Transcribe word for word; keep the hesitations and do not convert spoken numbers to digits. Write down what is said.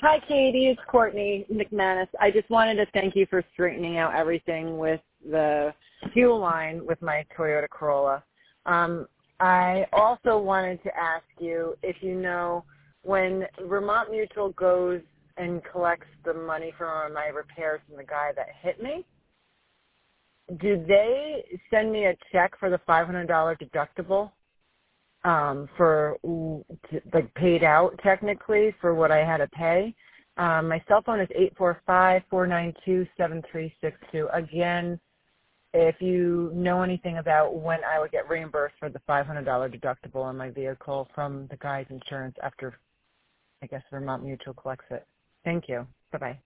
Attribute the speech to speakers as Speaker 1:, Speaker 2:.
Speaker 1: Hi, Katie. It's Courtney McManus. I just wanted to thank you for straightening out everything with the fuel line with my Toyota Corolla. Um, I also wanted to ask you if you know when Vermont Mutual goes and collects the money for my repairs from the guy that hit me, do they send me a check for the five hundred dollars deductible um, for like paid out technically for what I had to pay? Um, my cell phone is eight four five, four nine two, seven three six two. Again, if you know anything about when I would get reimbursed for the five hundred dollars deductible on my vehicle from the guy's insurance after, I guess, Vermont Mutual collects it. Thank you. Bye-bye.